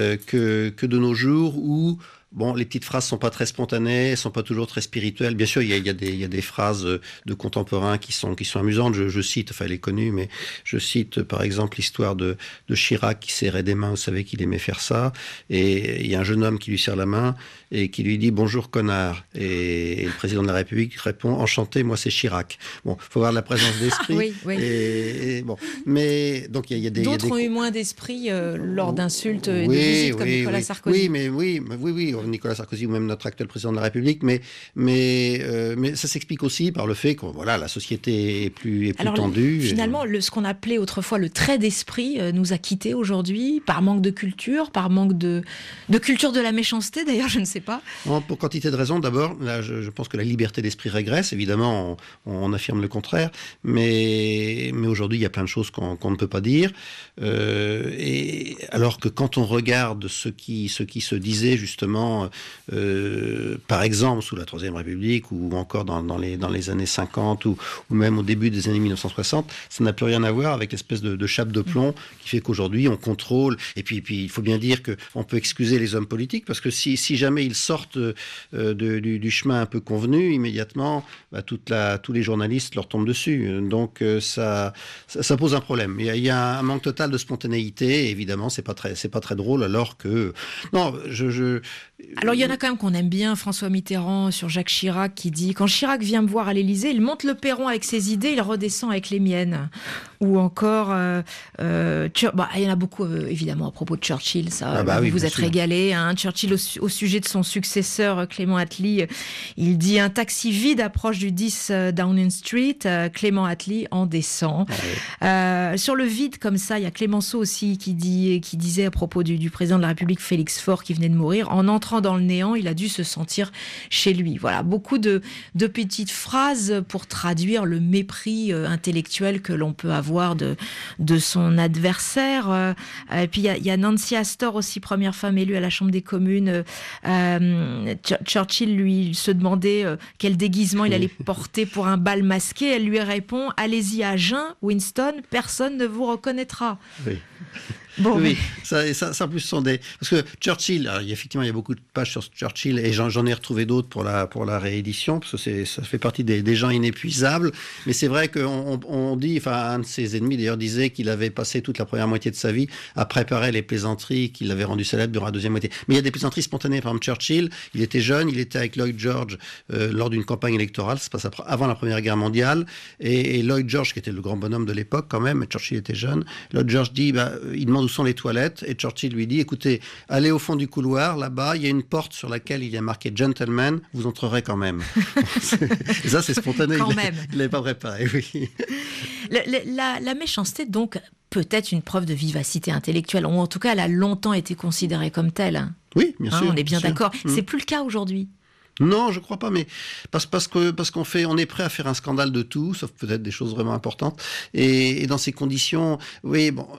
que de nos jours où bon, les petites phrases sont pas très spontanées, elles sont pas toujours très spirituelles. Bien sûr, il y a des phrases de contemporains qui sont amusantes. Je cite, enfin elle est connue, mais je cite par exemple l'histoire de Chirac qui serrait des mains. Vous savez qu'il aimait faire ça. Et il y a un jeune homme qui lui serre la main et qui lui dit bonjour connard. Et le président de la République répond enchanté, moi c'est Chirac. Bon, faut avoir de la présence d'esprit. Oui. Et bon, mais donc il y a des d'autres ont eu moins d'esprit lors d'insultes et de visites comme Nicolas Sarkozy. Oui. Nicolas Sarkozy ou même notre actuel président de la République, mais ça s'explique aussi par le fait que voilà, la société est plus tendue. Finalement, ce qu'on appelait autrefois le trait d'esprit nous a quittés aujourd'hui par manque de culture, par manque de culture de la méchanceté, d'ailleurs, je ne sais pas. Non, pour quantité de raisons, d'abord, là, je pense que la liberté d'esprit régresse, évidemment, on affirme le contraire, mais aujourd'hui, il y a plein de choses qu'on ne peut pas dire, et alors que quand on regarde ce qui se disait justement par exemple sous la Troisième République ou encore dans les années 50 ou même au début des années 1960, ça n'a plus rien à voir avec l'espèce de chape de plomb qui fait qu'aujourd'hui on contrôle. Et puis il faut bien dire qu'on peut excuser les hommes politiques parce que si jamais ils sortent du chemin un peu convenu, immédiatement tous les journalistes leur tombent dessus. Donc ça pose un problème. Il y a un manque total de spontanéité. Et évidemment, c'est pas très drôle alors que non, Alors il y en a quand même qu'on aime bien, François Mitterrand sur Jacques Chirac qui dit « Quand Chirac vient me voir à l'Élysée, il monte le perron avec ses idées, il redescend avec les miennes. » Ou encore, il y en a beaucoup évidemment à propos de Churchill, ça, vous êtes régalé. Hein. Churchill au sujet de son successeur Clément Attlee, il dit « Un taxi vide approche du 10 Downing Street, Clément Attlee en descend. » Sur le vide comme ça, il y a Clémenceau aussi qui disait à propos du président de la République Félix Faure qui venait de mourir, en entrant dans le néant, il a dû se sentir chez lui. Voilà, beaucoup de petites phrases pour traduire le mépris intellectuel que l'on peut avoir de son adversaire. Et puis il y a Nancy Astor aussi, première femme élue à la Chambre des communes. Churchill lui se demandait quel déguisement il allait porter pour un bal masqué. Elle lui répond « Allez-y à jeun, Winston, personne ne vous reconnaîtra. » Bon. Oui, ça en plus sont des... Parce que Churchill, alors, effectivement, il y a beaucoup de pages sur Churchill et j'en ai retrouvé d'autres pour la réédition, parce que ça fait partie des gens inépuisables. Mais c'est vrai qu'on dit, enfin, un de ses ennemis d'ailleurs disait qu'il avait passé toute la première moitié de sa vie à préparer les plaisanteries qui l'avaient rendu célèbre durant la deuxième moitié. Mais il y a des plaisanteries spontanées. Par exemple, Churchill, il était jeune, il était avec Lloyd George lors d'une campagne électorale, ça se passe avant la Première Guerre mondiale, et Lloyd George, qui était le grand bonhomme de l'époque quand même, mais Churchill était jeune, Lloyd George dit, il demande où sont les toilettes, et Churchill lui dit, écoutez, allez au fond du couloir, là-bas, il y a une porte sur laquelle il y a marqué gentleman, vous entrerez quand même. Et ça, c'est spontané. Il l'avait pas préparé, oui. La méchanceté, donc, peut-être une preuve de vivacité intellectuelle, ou en tout cas, elle a longtemps été considérée comme telle. Oui, bien sûr. On est bien d'accord. C'est plus le cas aujourd'hui. Non, je crois pas, mais parce qu'on est prêt à faire un scandale de tout, sauf peut-être des choses vraiment importantes. Et dans ces conditions, oui, bon,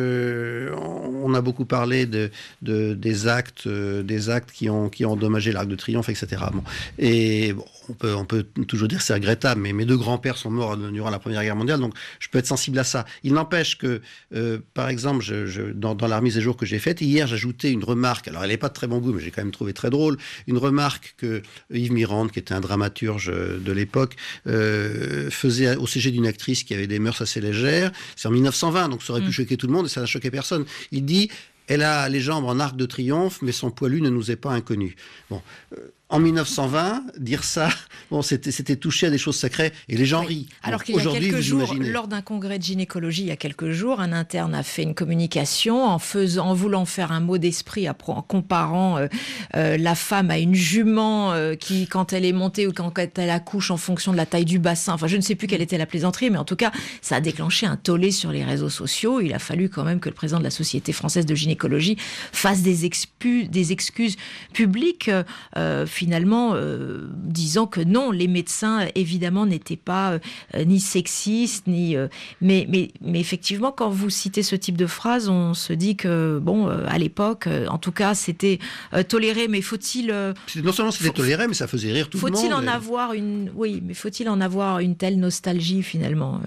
on a beaucoup parlé des actes qui ont endommagé l'Arc de Triomphe, etc. Bon. Et bon, on peut toujours dire que c'est regrettable, mais mes deux grands-pères sont morts durant la Première Guerre mondiale, donc je peux être sensible à ça. Il n'empêche que, par exemple, dans la remise des jours que j'ai faite, hier, j'ajoutais une remarque, alors elle n'est pas de très bon goût, mais j'ai quand même trouvé très drôle, une remarque que Yves Mirande, qui était un dramaturge de l'époque, faisait au sujet d'une actrice qui avait des mœurs assez légères. C'est en 1920, donc ça aurait pu choquer tout le monde et ça n'a choqué personne. Il dit, elle a les jambes en arc de triomphe, mais son poilu ne nous est pas inconnu. Bon, en 1920, dire ça, bon, c'était toucher à des choses sacrées et les gens rient. Alors qu'il y a quelques jours, lors d'un congrès de gynécologie, il y a quelques jours, un interne a fait une communication en voulant faire un mot d'esprit, en comparant la femme à une jument qui, quand elle est montée ou quand elle accouche en fonction de la taille du bassin, enfin je ne sais plus quelle était la plaisanterie, mais en tout cas, ça a déclenché un tollé sur les réseaux sociaux. Il a fallu quand même que le président de la Société française de gynécologie fasse des excuses publiques, finalement, disant que non, les médecins, évidemment, n'étaient pas ni sexistes, ni... mais effectivement, quand vous citez ce type de phrase, on se dit que, bon, à l'époque, en tout cas, c'était toléré, mais faut-il... non seulement c'était toléré, mais ça faisait rire tout le monde. Faut-il en avoir une... Oui, mais faut-il en avoir une telle nostalgie, finalement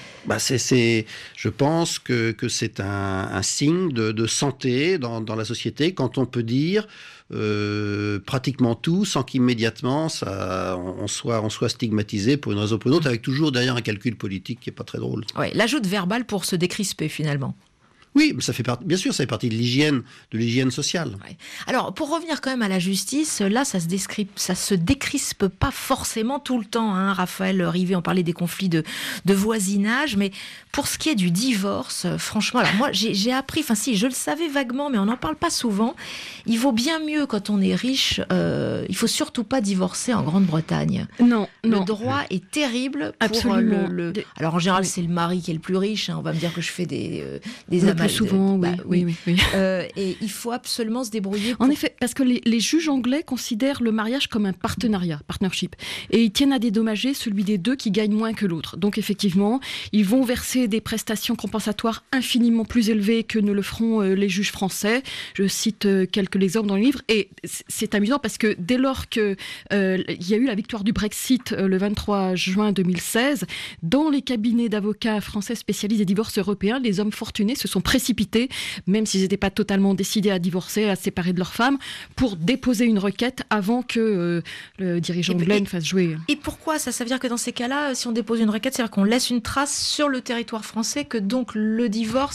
je pense que c'est un signe de santé dans la société quand on peut dire pratiquement tout sans qu'immédiatement on soit stigmatisé pour une raison ou pour une autre, avec toujours derrière un calcul politique qui n'est pas très drôle. Ouais, l'ajout de verbal pour se décrisper finalement. Oui, mais bien sûr, ça fait partie de l'hygiène sociale. Ouais. Alors, pour revenir quand même à la justice, là, ça se décrispe pas forcément tout le temps. Hein. Raphaël Rivet, on parlait des conflits de voisinage, mais pour ce qui est du divorce, franchement, alors moi, j'ai appris, enfin si, je le savais vaguement, mais on n'en parle pas souvent. Il vaut bien mieux quand on est riche. Il faut surtout pas divorcer en Grande-Bretagne. Non. Le droit est terrible. Absolument. Alors en général, c'est le mari qui est le plus riche. Hein. On va me dire que je fais des plus souvent, oui. Et il faut absolument se débrouiller. En effet, parce que les juges anglais considèrent le mariage comme un partnership. Et ils tiennent à dédommager celui des deux qui gagne moins que l'autre. Donc effectivement, ils vont verser des prestations compensatoires infiniment plus élevées que ne le feront les juges français. Je cite quelques exemples dans le livre. Et c'est amusant parce que dès lors qu'il y a eu la victoire du Brexit le 23 juin 2016, dans les cabinets d'avocats français spécialisés des divorces européens, les hommes fortunés se sont précipités, même s'ils n'étaient pas totalement décidés à divorcer, à se séparer de leur femme, pour déposer une requête avant que le dirigeant Glenn fasse jouer. Et pourquoi ça veut dire que dans ces cas-là, si on dépose une requête, c'est-à-dire qu'on laisse une trace sur le territoire français, que donc le divorce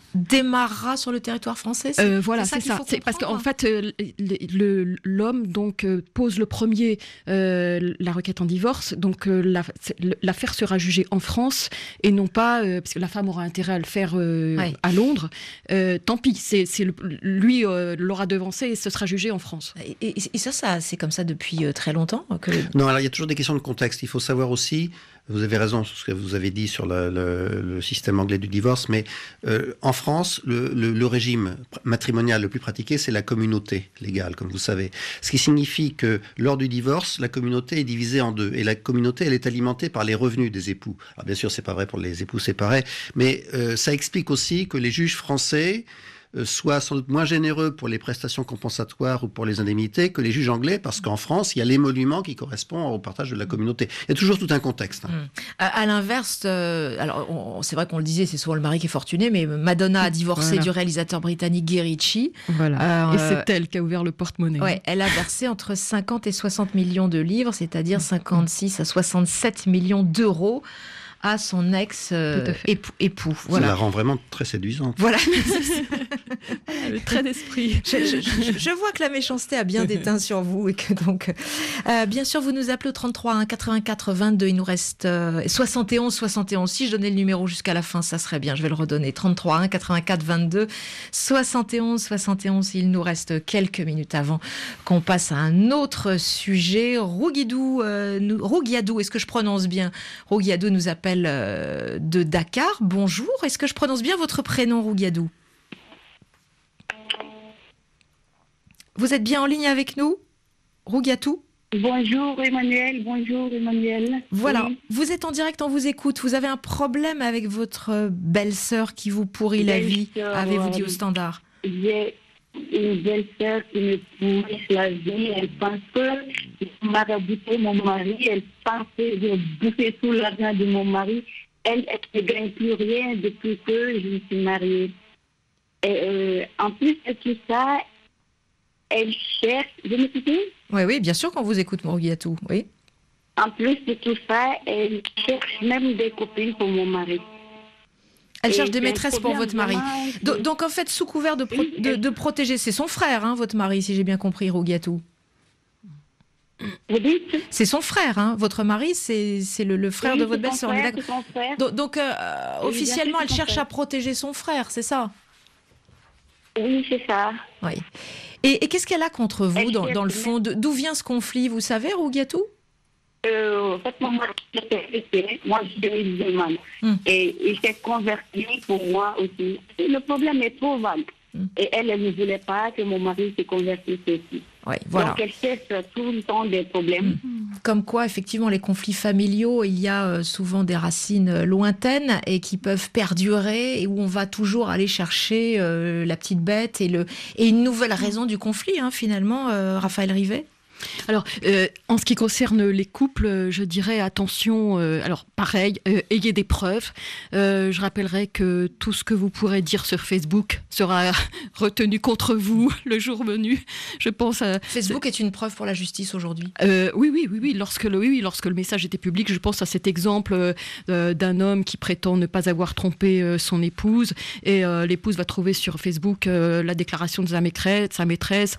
démarrera sur le territoire français. Voilà, c'est ça. C'est parce qu'en fait, l'homme donc pose le premier la requête en divorce. Donc l'affaire sera jugée en France et non pas parce que la femme aura intérêt à le faire à Londres. Tant pis, lui l'aura devancé et ce sera jugé en France. Et ça c'est comme ça depuis très longtemps Non, alors il y a toujours des questions de contexte. Il faut savoir aussi. Vous avez raison sur ce que vous avez dit sur le système anglais du divorce, mais en France, le régime matrimonial le plus pratiqué, c'est la communauté légale, comme vous savez. Ce qui signifie que lors du divorce, la communauté est divisée en deux. Et la communauté, elle est alimentée par les revenus des époux. Alors bien sûr, c'est pas vrai pour les époux séparés, mais ça explique aussi que les juges français soient sans doute moins généreux pour les prestations compensatoires ou pour les indemnités que les juges anglais, parce qu'en France, il y a l'émolument qui correspond au partage de la communauté. Il y a toujours tout un contexte. À l'inverse, alors c'est vrai qu'on le disait, c'est souvent le mari qui est fortuné, mais Madonna a divorcé du réalisateur britannique Guy Ritchie. Voilà. Et c'est elle qui a ouvert le porte-monnaie. Ouais, elle a versé entre 50 et 60 millions de livres, c'est-à-dire 56 à 67 millions d'euros à son ex-époux. Voilà. Ça la rend vraiment très séduisante. Voilà. Le trait d'esprit. Je vois que la méchanceté a bien déteint sur vous et que donc, bien sûr, vous nous appelez au 33 1 84 22. Il nous reste 71 71. Si je donnais le numéro jusqu'à la fin, ça serait bien. Je vais le redonner. 33 1 84 22 71 71. Il nous reste quelques minutes avant qu'on passe à un autre sujet. Rouguiadou, est-ce que je prononce bien? Rouguiadou nous appelle de Dakar. Bonjour, est-ce que je prononce bien votre prénom, Rouguiadou? Vous êtes bien en ligne avec nous, Rouguiadou? Bonjour Emmanuel, Voilà, oui. Vous êtes en direct, on vous écoute. Vous avez un problème avec votre belle-sœur qui vous pourrit la vie, avez-vous dit au standard? J'ai une belle-sœur qui me pourrit la vie. Elle pense que je maraboutais mon mari. Elle pense que j'ai bouffé tout l'argent de mon mari. Elle ne gagne plus rien depuis que je me suis mariée. Et, en plus de tout ça, elle cherche... Je me suis dit? Oui, bien sûr qu'on vous écoute, Rouguiadou, oui. En plus de tout ça, elle cherche même des copines pour mon mari. Elle cherche des maîtresses pour votre mari. Donc en fait, sous couvert de protéger, c'est son frère, hein, votre mari, si j'ai bien compris, Rouguiadou. Vous dites? C'est son frère, hein. Votre mari, c'est le frère de votre belle-sœur. Donc officiellement, elle cherche à protéger son frère, c'est ça? Oui, c'est ça. Oui. Et qu'est-ce qu'elle a contre vous, dans le fond? D'où vient ce conflit, vous savez, Rouguiadou? En fait, mon mari s'est moi je suis musulmane. Et il s'est converti pour moi aussi. Le problème est trop vague. Et elle ne voulait pas que mon mari se convertisse aussi. Oui, voilà. Donc elle cherche tout le temps des problèmes. Comme quoi, effectivement, les conflits familiaux, il y a souvent des racines lointaines et qui peuvent perdurer et où on va toujours aller chercher la petite bête et une nouvelle raison du conflit, hein, finalement, Raphaël Rivet. Alors, en ce qui concerne les couples, je dirais attention, alors pareil, ayez des preuves. Je rappellerai que tout ce que vous pourrez dire sur Facebook sera retenu contre vous le jour venu. Je pense Facebook est une preuve pour la justice aujourd'hui. Oui. Lorsque le message était public, je pense à cet exemple d'un homme qui prétend ne pas avoir trompé son épouse et l'épouse va trouver sur Facebook la déclaration de sa maîtresse.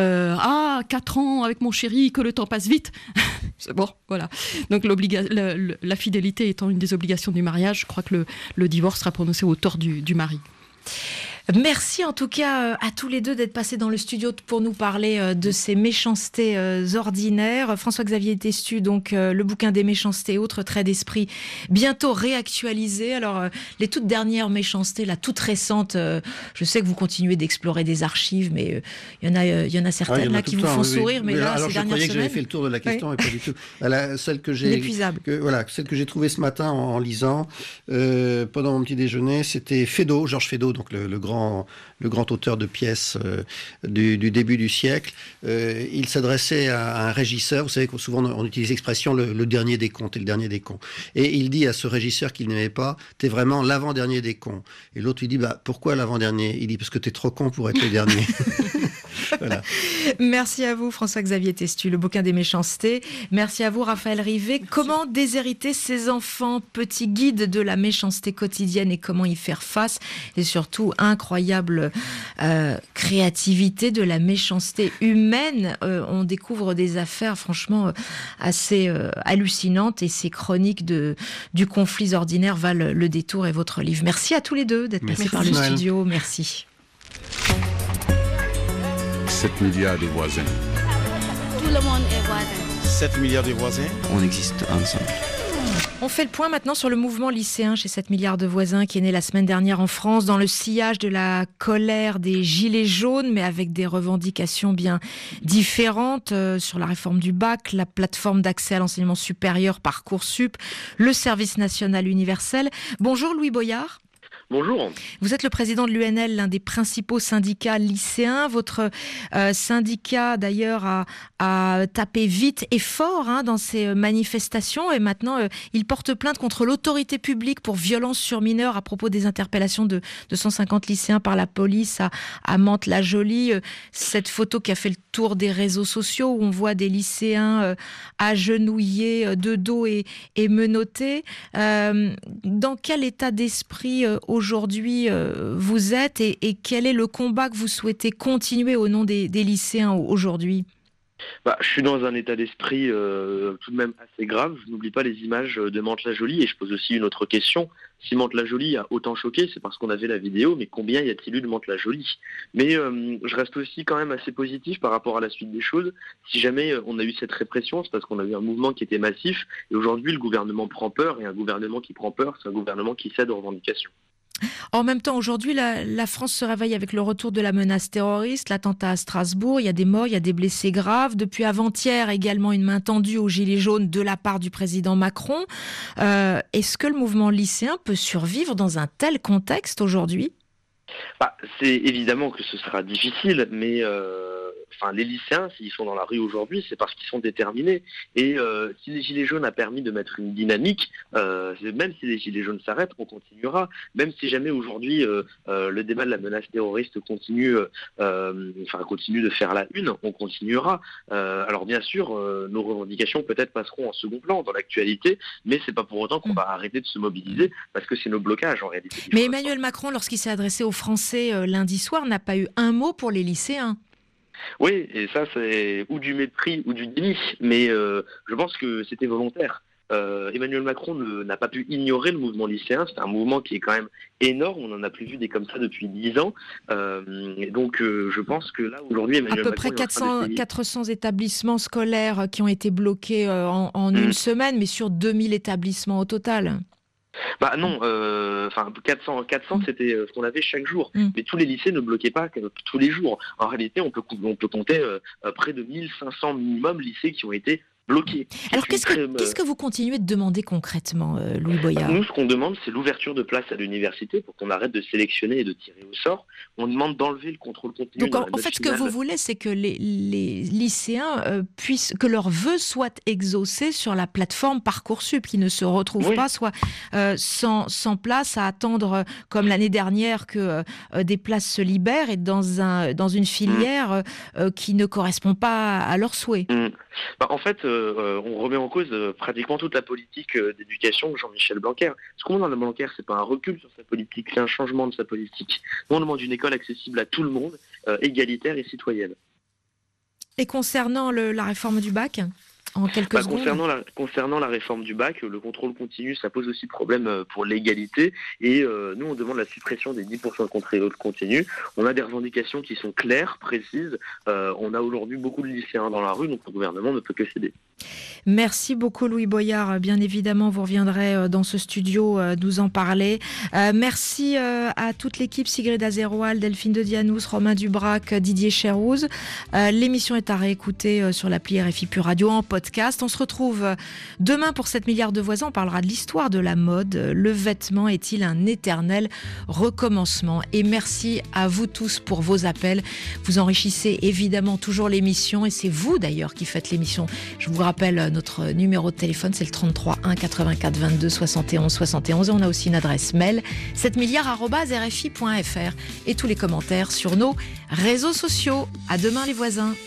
4 ans avec mon chéri, que le temps passe vite. C'est bon, voilà. Donc la fidélité étant une des obligations du mariage, je crois que le divorce sera prononcé au tort du mari. Merci en tout cas à tous les deux d'être passés dans le studio pour nous parler de ces méchancetés ordinaires. François-Xavier Testu, donc le bouquin des méchancetés et autres traits d'esprit, bientôt réactualisé. Alors les toutes dernières méchancetés, la toute récente, je sais que vous continuez d'explorer des archives, mais il y en a certaines là qui vous font sourire, mais là alors, ces dernières semaines... Je croyais que j'avais fait le tour de la question, et pas du tout. Celle que j'ai trouvée ce matin en lisant pendant mon petit déjeuner, c'était Georges Feydeau, donc le grand auteur de pièces du début du siècle. Il s'adressait à un régisseur. Vous savez que souvent on utilise l'expression le dernier des cons, t'es le dernier des cons. Et il dit à ce régisseur qu'il n'aimait pas, t'es vraiment l'avant-dernier des cons. Et l'autre lui dit, pourquoi l'avant-dernier? Il dit, parce que t'es trop con pour être le dernier. Voilà. Merci à vous, François-Xavier Testu, le bouquin des méchancetés. Merci à vous, Raphaël Rivet. Comment déshériter ses enfants? Petit guide de la méchanceté quotidienne et comment y faire face. Et surtout, incroyable créativité de la méchanceté humaine. On découvre des affaires franchement assez hallucinantes et ces chroniques du conflit ordinaire valent le détour et votre livre. Merci à tous les deux d'être passés par le studio. Merci. 7 milliards de voisins. Tout le monde est voisin. 7 milliards de voisins. On existe ensemble. On fait le point maintenant sur le mouvement lycéen chez 7 milliards de voisins qui est né la semaine dernière en France dans le sillage de la colère des gilets jaunes, mais avec des revendications bien différentes sur la réforme du bac, la plateforme d'accès à l'enseignement supérieur Parcoursup, le service national universel. Bonjour Louis Boyard. Bonjour. Vous êtes le président de l'UNL, l'un des principaux syndicats lycéens. Votre syndicat, d'ailleurs, a tapé vite et fort dans ces manifestations. Et maintenant, il porte plainte contre l'autorité publique pour violence sur mineurs à propos des interpellations de 150 lycéens par la police à Mantes-la-Jolie. Cette photo qui a fait le tour des réseaux sociaux où on voit des lycéens agenouillés de dos et menottés. Dans quel état d'esprit aujourd'hui vous êtes et quel est le combat que vous souhaitez continuer au nom des lycéens aujourd'hui? Je suis dans un état d'esprit tout de même assez grave. Je n'oublie pas les images de Mantes-la-Jolie et je pose aussi une autre question. Si Mantes-la-Jolie a autant choqué, c'est parce qu'on avait la vidéo, mais combien y a-t-il eu de Mantes-la-Jolie? Mais je reste aussi quand même assez positif par rapport à la suite des choses. Si jamais on a eu cette répression, c'est parce qu'on a eu un mouvement qui était massif et aujourd'hui le gouvernement prend peur et un gouvernement qui prend peur, c'est un gouvernement qui cède aux revendications. En même temps, aujourd'hui, la France se réveille avec le retour de la menace terroriste, l'attentat à Strasbourg, il y a des morts, il y a des blessés graves. Depuis avant-hier, également une main tendue aux Gilets jaunes de la part du président Macron. Est-ce que le mouvement lycéen peut survivre dans un tel contexte aujourd'hui ? C'est évidemment que ce sera difficile, mais les lycéens, s'ils sont dans la rue aujourd'hui, c'est parce qu'ils sont déterminés. Et si les Gilets jaunes a permis de mettre une dynamique, même si les Gilets jaunes s'arrêtent, on continuera. Même si jamais aujourd'hui le débat de la menace terroriste continue de faire la une, on continuera. Alors bien sûr, nos revendications peut-être passeront en second plan dans l'actualité, mais c'est pas pour autant qu'on va arrêter de se mobiliser, parce que c'est nos blocages en réalité. Mais Emmanuel Macron, lorsqu'il s'est adressé aux Français lundi soir, n'a pas eu un mot pour les lycéens. Oui, et ça c'est ou du mépris ou du déni, mais je pense que c'était volontaire. Emmanuel Macron n'a pas pu ignorer le mouvement lycéen, c'est un mouvement qui est quand même énorme, on n'en a plus vu des comme ça depuis 10 ans, et donc je pense que là aujourd'hui Emmanuel Macron... À peu près 400 établissements scolaires qui ont été bloqués en une semaine, mais sur 2000 établissements au total. Non, 400 c'était ce qu'on avait chaque jour, mais tous les lycées ne bloquaient pas tous les jours. En réalité, on peut compter près de 1500 minimum lycées qui ont été bloqués. Alors qu'est-ce que vous continuez de demander concrètement, Louis Boyard ? Nous, ce qu'on demande, c'est l'ouverture de places à l'université pour qu'on arrête de sélectionner et de tirer au sort. On demande d'enlever le contrôle continu. Donc en fait, ce que vous voulez, c'est que les lycéens puissent, que leurs vœux soient exaucés sur la plateforme Parcoursup, qu'ils ne se retrouvent pas soit sans place à attendre, comme l'année dernière, que des places se libèrent et dans une filière qui ne correspond pas à leurs souhaits. En fait, on remet en cause pratiquement toute la politique d'éducation de Jean-Michel Blanquer. Ce qu'on demande à Blanquer, c'est pas un recul sur sa politique, c'est un changement de sa politique. Nous, on demande une école accessible à tout le monde, égalitaire et citoyenne. Et concernant la réforme du bac ? En quelques secondes. Concernant la réforme du bac, le contrôle continu, ça pose aussi problème pour l'égalité. Et nous, on demande la suppression des 10% de contrôle continu. On a des revendications qui sont claires, précises. On a aujourd'hui beaucoup de lycéens dans la rue, donc le gouvernement ne peut que céder. Merci beaucoup Louis Boyard. Bien évidemment, vous reviendrez dans ce studio nous en parler. Merci à toute l'équipe, Sigrid Azeroual, Delphine de Dianous, Romain Dubrac, Didier Chérouz. L'émission est à réécouter sur l'appli RFI Pure Radio en podcast. podcast. On se retrouve demain pour 7 milliards de voisins. On parlera de l'histoire de la mode. Le vêtement est-il un éternel recommencement? Et merci à vous tous pour vos appels. Vous enrichissez évidemment toujours l'émission et c'est vous d'ailleurs qui faites l'émission. Je vous rappelle notre numéro de téléphone, c'est le 33 1 84 22 71 71. Et on a aussi une adresse mail 7milliards@rfi.fr et tous les commentaires sur nos réseaux sociaux. À demain les voisins.